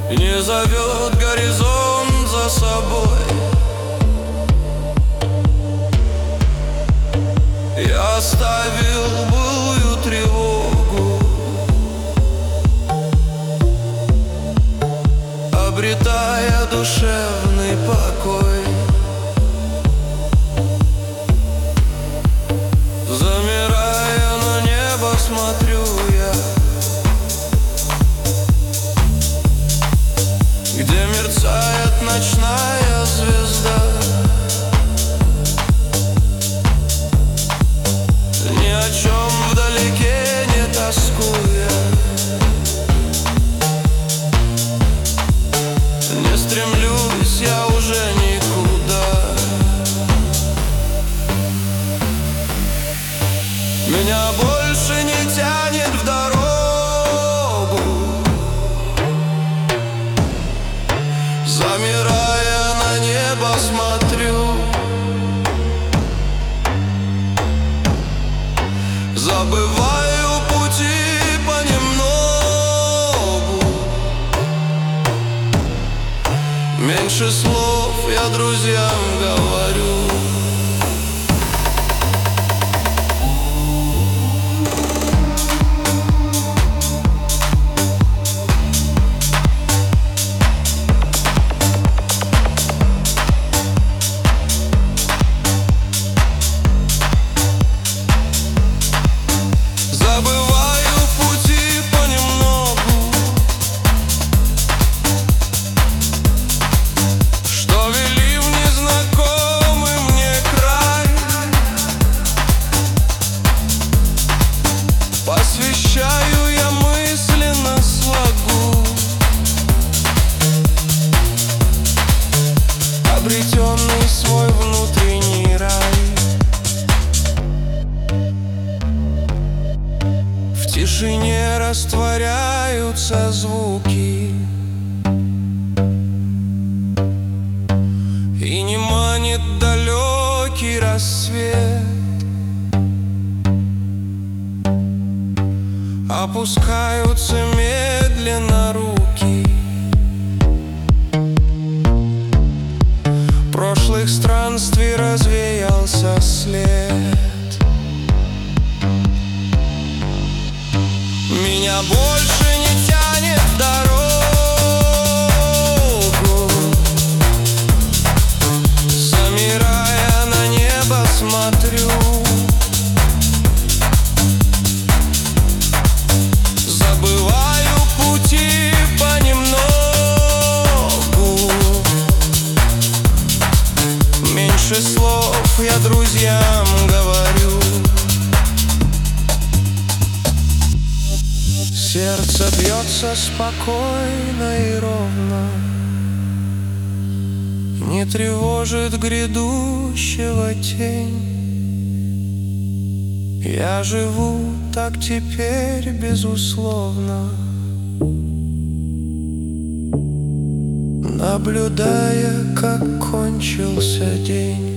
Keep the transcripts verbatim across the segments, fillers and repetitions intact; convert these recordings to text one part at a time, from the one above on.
и не зовет горизонт за собой. Я оставил былую тревогу, обретая душевный покой. Замирая на небо, смотрю я, где мерцает ночная звезда. Ни о чем вдалеке не тоскуя, не стремлюсь я уже никуда. Меня больше не тянет в дорогу, замирая на небо, смотрю, забываю пути понемногу. Меньше слов я друзьям говорю. Забываю пути понемногу, что вели в незнакомый мне край. Посвящаю я мысленно слогу обретенный свой внутренний рай. В тишине растворяются звуки, и не манит далекий рассвет. Опускаются медленно руки прошлых странствий, развеялся след. Меня больше не тянет в дорогу, замирая на небо, смотрю, забываю пути понемногу. Меньше слов я друзьям говорю. Сердце бьется спокойно и ровно, не тревожит грядущего тень. Я живу так теперь безусловно, наблюдая, как кончился день.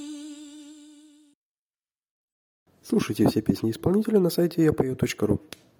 Слушайте все песни исполнителя на сайте я пою точка ру.